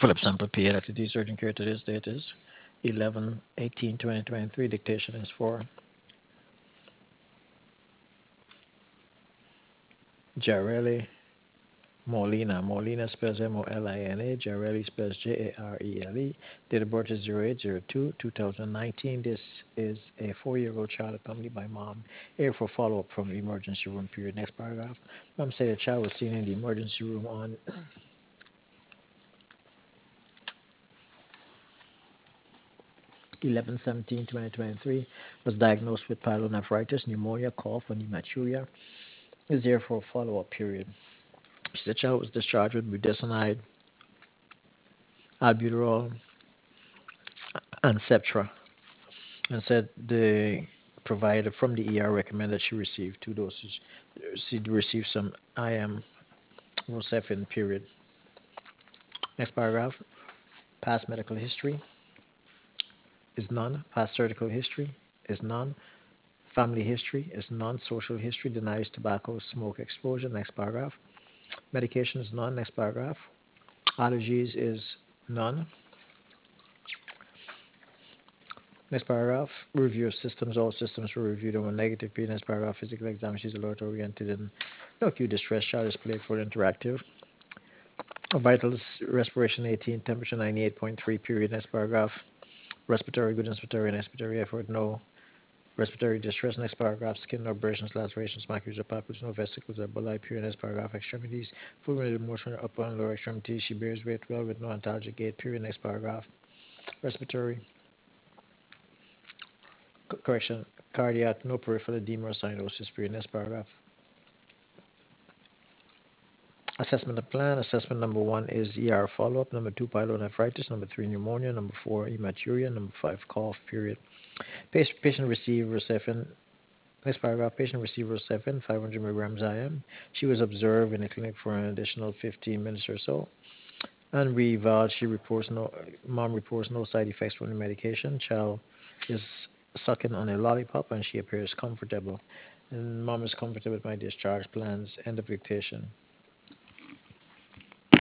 Philip Sample P. Electricity Surgeon Care. Today's date is 11/18/2023. Dictation is for Jareli Molina. Molina spells Molina. Jareli spells Jarele. Date of birth is 08/02/2019. This is a 4-year-old child accompanied by mom. Here for follow-up from emergency room period. Next paragraph. Mom said the child was seen in the emergency room on 11/17/2023. Was diagnosed with pyelonephritis, pneumonia, cough, and hematuria. Is there for a follow-up period. She said the child was discharged with budesonide, albuterol, and Septra, and said the provider from the ER recommended she receive 2 doses. She received some IM Rosefin period. Next paragraph. Past medical history is none. Past surgical history is none. Family history is none. Social history denies tobacco smoke exposure. Next paragraph. Medication is none. Next paragraph. Allergies is none. Next paragraph. Review of systems. All systems were reviewed and were negative. Next paragraph. Physical exam. She's alert oriented and no acute distress. Child is playful interactive. Vitals, respiration 18, temperature 98.3, period. Next paragraph. Respiratory, good respiratory and expiratory effort, no respiratory distress. Next paragraph. Skin, no abrasions, lacerations, macules, or papules, no vesicles, or bulli, period. Next paragraph. Extremities, full range of motion, upper and lower extremities. She bears weight well with no antalgic gait, period. Next paragraph. Respiratory, correction, cardiac, no peripheral edema or cyanosis, period. Next paragraph. Assessment of plan. Assessment number 1 is ER follow-up. Number 2, pyelonephritis. Number 3, pneumonia. Number 4, hematuria. Number 5, cough, period. Patient received Rosefin. Next paragraph. Patient received Rosefin, 500 milligrams IM. She was observed in the clinic for an additional 15 minutes or so. And re-eval, mom reports no side effects from the medication. Child is sucking on a lollipop and she appears comfortable. And mom is comfortable with my discharge plans. End of dictation.